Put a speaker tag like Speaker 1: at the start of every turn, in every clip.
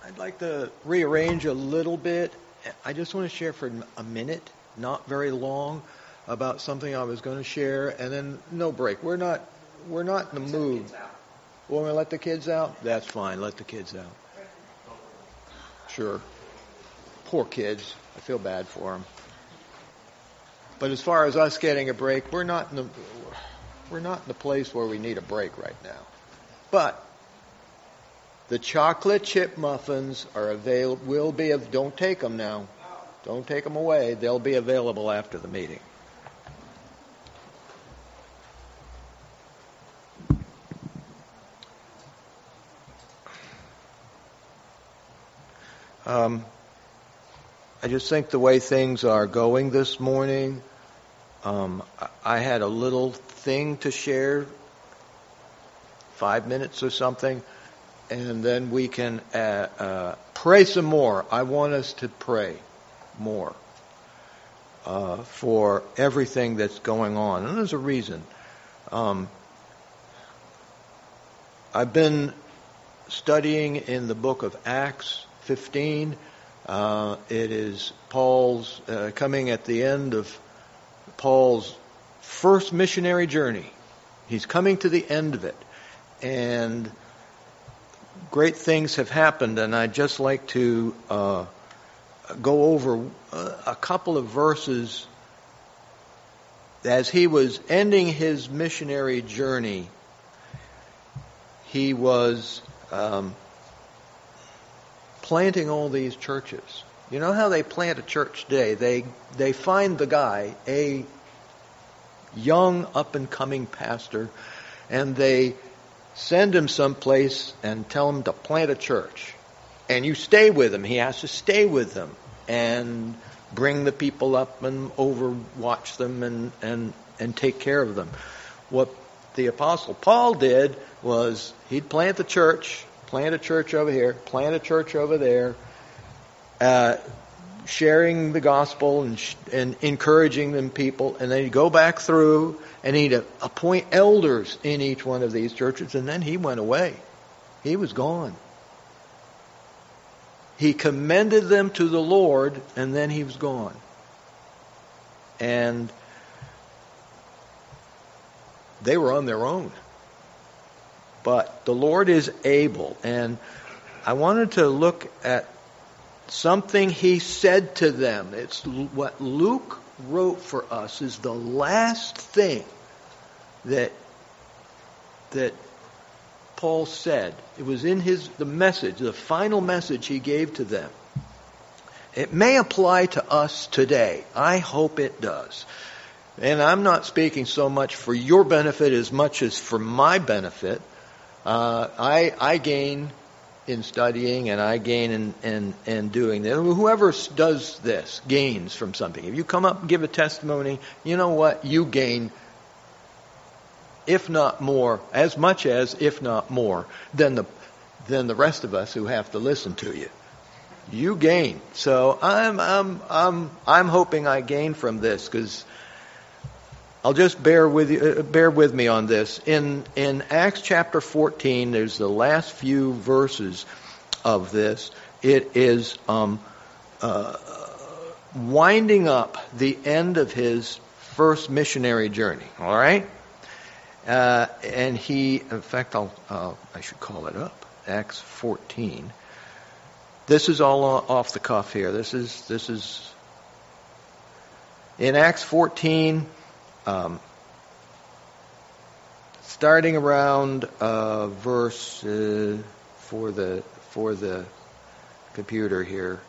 Speaker 1: I'd like to rearrange a little bit. I just want to share for a minute, not very long, about something I was going to share, and then no break. We're not in the mood. Want me to let the kids out? That's fine. Let the kids out. Sure. Poor kids. I feel bad for them. But as far as us getting a break, we're not in the place where we need a break right now. But the chocolate chip muffins are don't take them now. Don't take them away. They'll be available after the meeting. I just think the way things are going this morning, I had a little thing to share, 5 minutes or something, and then we can pray some more. I want us to pray more for everything that's going on. And there's a reason. I've been studying in the book of Acts 15. It is Paul's coming at the end of Paul's first missionary journey. He's coming to the end of it. And great things have happened, and I'd just like to go over a couple of verses. As he was ending his missionary journey, he was planting all these churches. You know how they plant a church today? They find the guy, a young up-and-coming pastor, and they send him someplace and tell him to plant a church. And you stay with him. He has to stay with them and bring the people up and overwatch them and take care of them. What the Apostle Paul did was he'd plant a church over here, plant a church over there, sharing the gospel and encouraging them people, and then he'd go back through and he'd appoint elders in each one of these churches, and then he went away. He was gone. He commended them to the Lord, and then he was gone. And they were on their own. But the Lord is able. And I wanted to look at something he said to them. It's what Luke wrote for us is the last thing that Paul said. It was in the message, the final message he gave to them. It may apply to us today. I hope it does. And I'm not speaking so much for your benefit as much as for my benefit. I gain in studying, and I gain in doing this. Whoever does this gains from something. If you come up and give a testimony, you know what? You gain, if not more, as much as, if not more, than the rest of us who have to listen to you. You gain. So I'm hoping I gain from this, because I'll just bear with me on this. In Acts chapter 14, there's the last few verses of this. It is winding up the end of his first missionary journey. All right, and he, in fact, I should call it up. Acts 14. This is all off the cuff here. This is in Acts 14. Starting around verse for the computer here,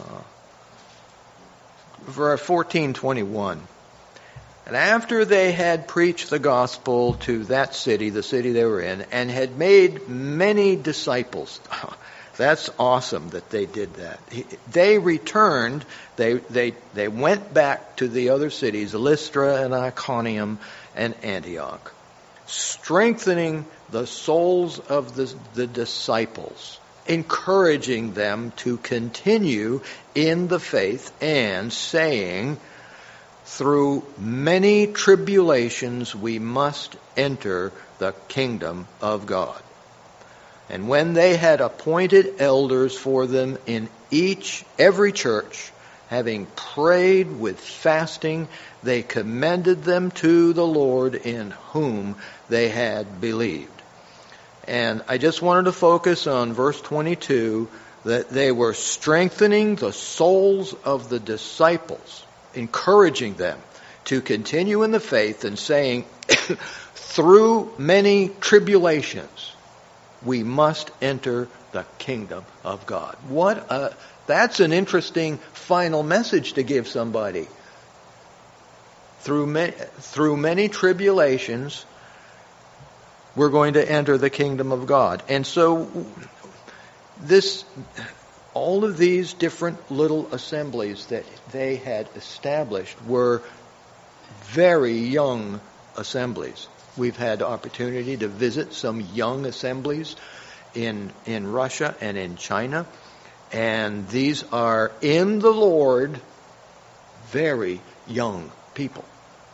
Speaker 1: verse 14:21. And after they had preached the gospel to that city, the city they were in, and had made many disciples. That's awesome that they did that. They returned. They went back to the other cities, Lystra and Iconium and Antioch, strengthening the souls of the disciples, encouraging them to continue in the faith, and saying, through many tribulations we must enter the kingdom of God. And when they had appointed elders for them in every church, having prayed with fasting, they commended them to the Lord in whom they had believed. And I just wanted to focus on verse 22, that they were strengthening the souls of the disciples, encouraging them to continue in the faith and saying, through many tribulations, we must enter the kingdom of God. That's an interesting final message to give somebody. Through many tribulations, we're going to enter the kingdom of God. And so all of these different little assemblies that they had established were very young assemblies. We've had opportunity to visit some young assemblies in Russia and in China. And these are in the Lord very young people.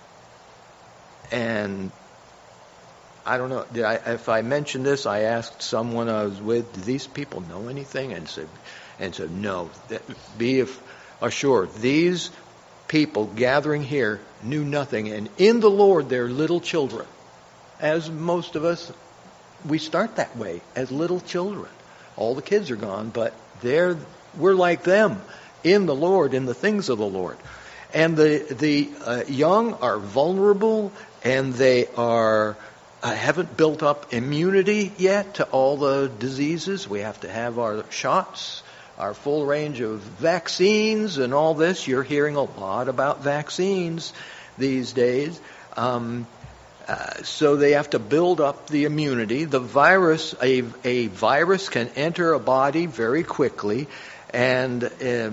Speaker 1: And I don't know, if I mentioned this, I asked someone I was with, do these people know anything? And said no. Be assured, these people gathering here knew nothing. And in the Lord, they're little children. As most of us, we start that way, as little children. All the kids are gone, but we're like them in the Lord, in the things of the Lord. And the young are vulnerable, and they haven't built up immunity yet to all the diseases. We have to have our shots, our full range of vaccines and all this. You're hearing a lot about vaccines these days. So they have to build up the immunity. The virus, a virus can enter a body very quickly, and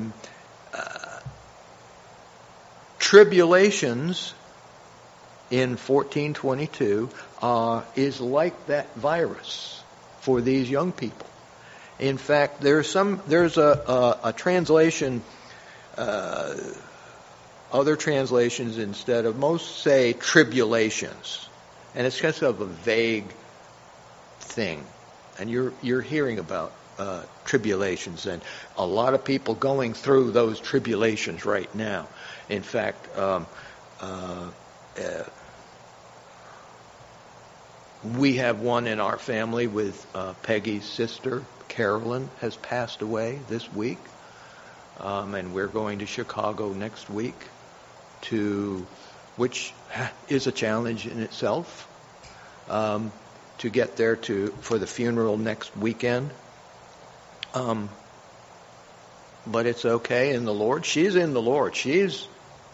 Speaker 1: tribulations in 1422 is like that virus for these young people. In fact, there's a translation. Other translations, instead of, most say tribulations, and it's kind of a vague thing. And you're hearing about tribulations, and a lot of people going through those tribulations right now. In fact, we have one in our family with Peggy's sister, Carolyn, has passed away this week. And we're going to Chicago next week, which is a challenge in itself, to get there for the funeral next weekend. But it's okay in the Lord. She's in the Lord. She's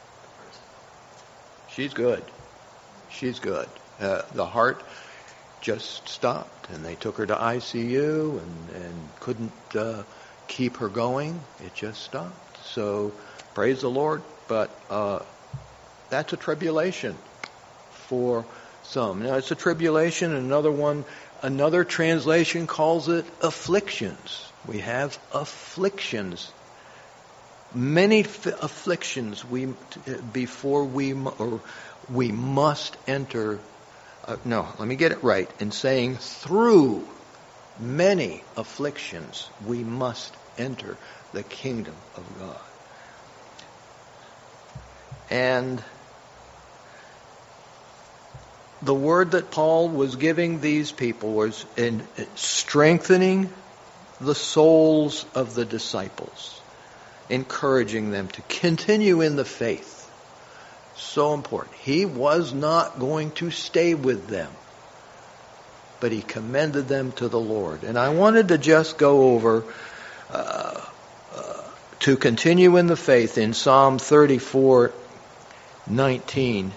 Speaker 1: good. She's good. The heart just stopped, and they took her to ICU and couldn't keep her going. It just stopped. So praise the Lord. But that's a tribulation for some. Now it's a tribulation. Another translation calls it afflictions. We have afflictions. Many afflictions before we must enter. No, let me get it right. In saying through many afflictions we must enter the kingdom of God. And the word that Paul was giving these people was in strengthening the souls of the disciples, encouraging them to continue in the faith. So important. He was not going to stay with them, but he commended them to the Lord. And I wanted to just go over to continue in the faith in Psalm 34:19.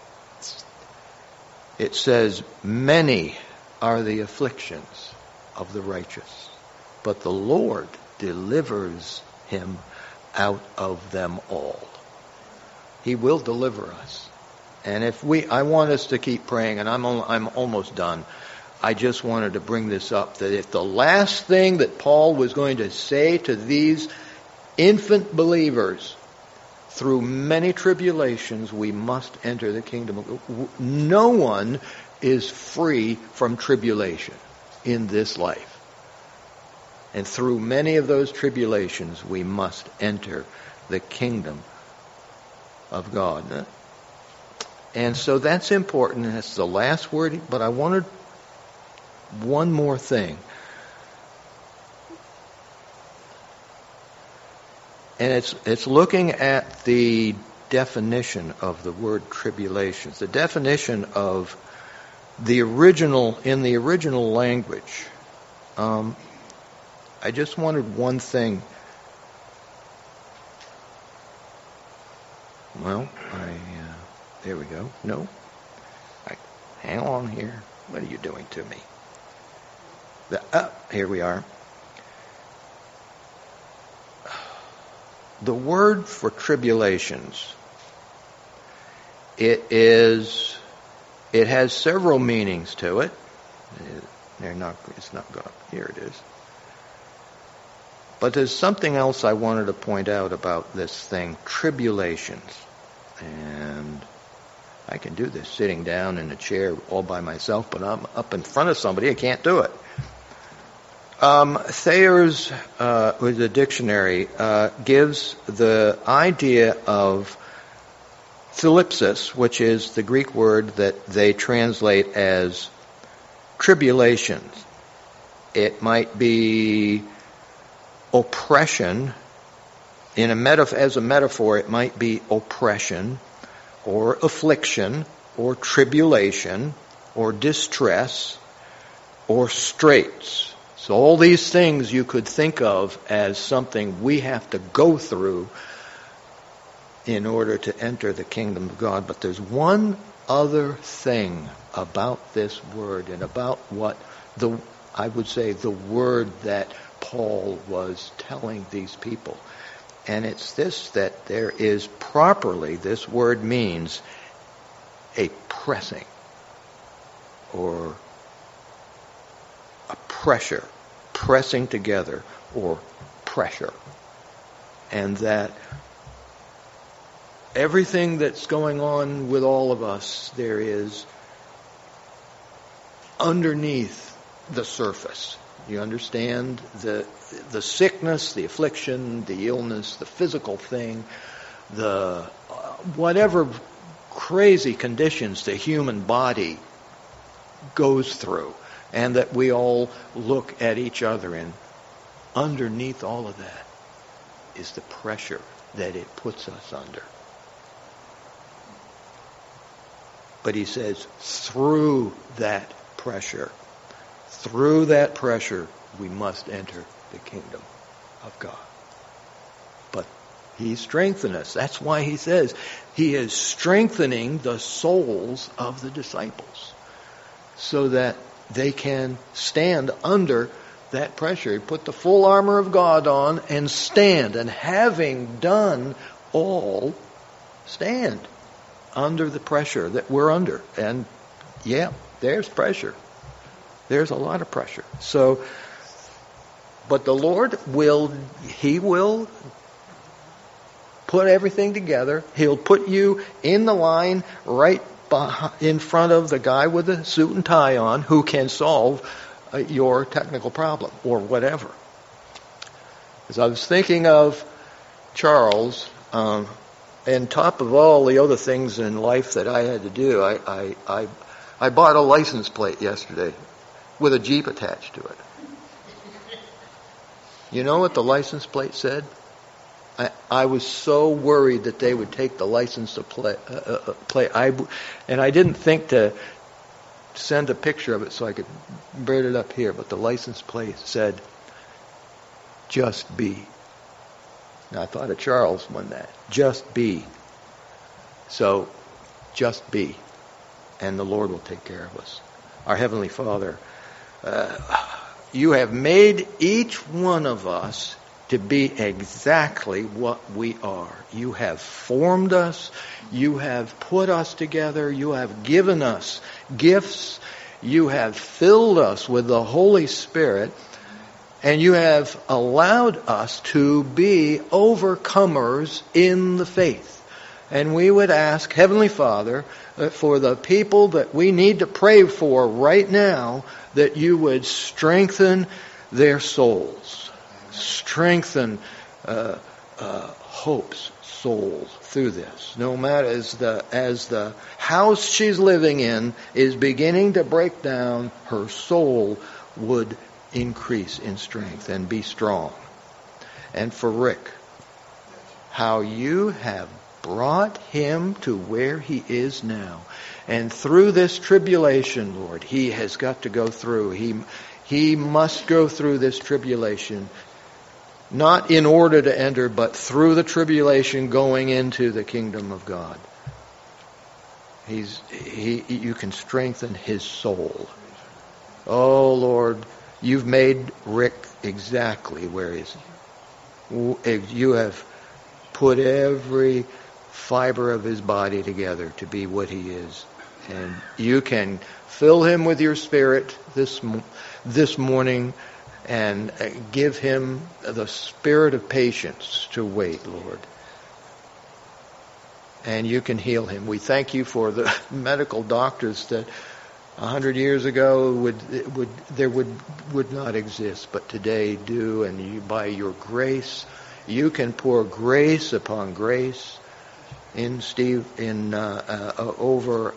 Speaker 1: It says, "Many are the afflictions of the righteous, but the Lord delivers him out of them all." He will deliver us. And I want us to keep praying, and I'm almost done. I just wanted to bring this up, that if the last thing that Paul was going to say to these infant believers, through many tribulations we must enter the kingdom. No one is free from tribulation in this life. And through many of those tribulations, we must enter the kingdom of God. And so that's important. That's the last word. But I wanted one more thing. And it's looking at the definition of the word tribulations. The definition of the original, in the original language. I just wanted one thing. Well, there we go. No. Hang on here. What are you doing to me? Here we are. The word for tribulations, it has several meanings to it. It's not going. Here it is. But there's something else I wanted to point out about this thing, tribulations. And I can do this sitting down in a chair all by myself, but I'm up in front of somebody, I can't do it. Thayer's, with the dictionary, gives the idea of thlipsis, which is the Greek word that they translate as tribulations. It might be oppression. As a metaphor, it might be oppression, or affliction, or tribulation, or distress, or straits. So all these things you could think of as something we have to go through in order to enter the kingdom of God. But there's one other thing about this word and about what I would say the word that Paul was telling these people. And it's this, that there is properly, this word means a pressing or a pressure, pressing together or pressure. And that everything that's going on with all of us, there is underneath the surface. You understand the sickness, the affliction, the illness, the physical thing, the whatever crazy conditions the human body goes through, and that we all look at each other, and underneath all of that is the pressure that it puts us under. But he says, through that pressure, we must enter the kingdom of God. But he's strengthening us. That's why he says he is strengthening the souls of the disciples so that they can stand under that pressure. He put the full armor of God on and stand. And having done all, stand under the pressure that we're under. And yeah, there's pressure. There's a lot of pressure. So, but the Lord will put everything together. He'll put you in the line right in front of the guy with the suit and tie on who can solve your technical problem or whatever. As I was thinking of Charles, and top of all the other things in life that I had to do, I bought a license plate yesterday with a Jeep attached to it. You know what the license plate said? I was so worried that they would take the license plate. And I didn't think to send a picture of it so I could bring it up here. But the license plate said, "Just be." Now I thought of Charles when that. Just be. So, just be. And the Lord will take care of us. Our Heavenly Father, you have made each one of us to be exactly what we are. You have formed us. You have put us together. You have given us gifts. You have filled us with the Holy Spirit. And you have allowed us to be overcomers in the faith. And we would ask, Heavenly Father, for the people that we need to pray for right now, that you would strengthen their souls. Strengthen Hope's soul through this. No matter as the house she's living in is beginning to break down, her soul would increase in strength and be strong. And for Rick, how you have brought him to where he is now. And through this tribulation, Lord, he has got to go through. He must go through this tribulation, not in order to enter, but through the tribulation going into the kingdom of God. You can strengthen his soul. Oh, Lord, you've made Rick exactly where he is. You have put every fiber of his body together to be what he is. And you can fill him with your Spirit this morning and give him the spirit of patience to wait, Lord. And you can heal him. We thank you for the medical doctors that 100 years ago would not exist, but today do. And you, by your grace, you can pour grace upon grace over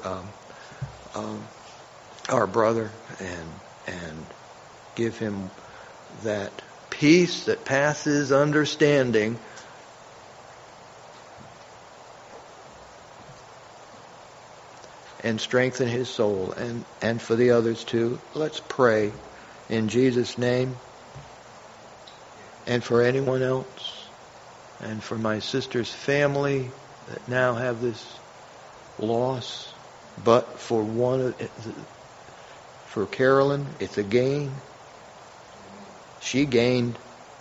Speaker 1: our brother and give him that peace that passes understanding. And strengthen his soul, and for the others too. Let's pray in Jesus' name, and for anyone else, and for my sister's family that now have this loss. But for Carolyn, it's a gain. She gained.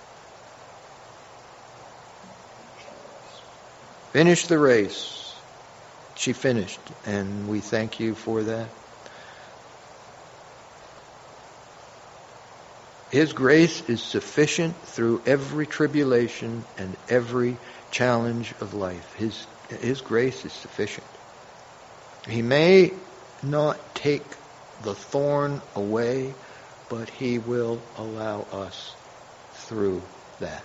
Speaker 1: Finish the race. She finished, and we thank you for that. His grace is sufficient through every tribulation and every challenge of life. His grace is sufficient. He may not take the thorn away, but He will allow us through that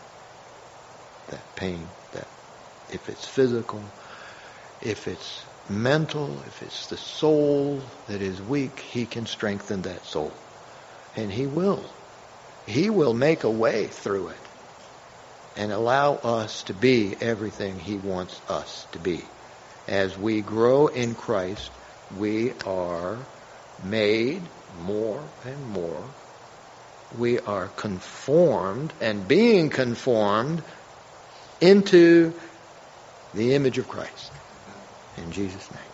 Speaker 1: pain, that if it's physical, if it's mental, if it's the soul that is weak, He can strengthen that soul. And He will. He will make a way through it and allow us to be everything He wants us to be. As we grow in Christ, we are made more and more. We are conformed and being conformed into the image of Christ. In Jesus' name.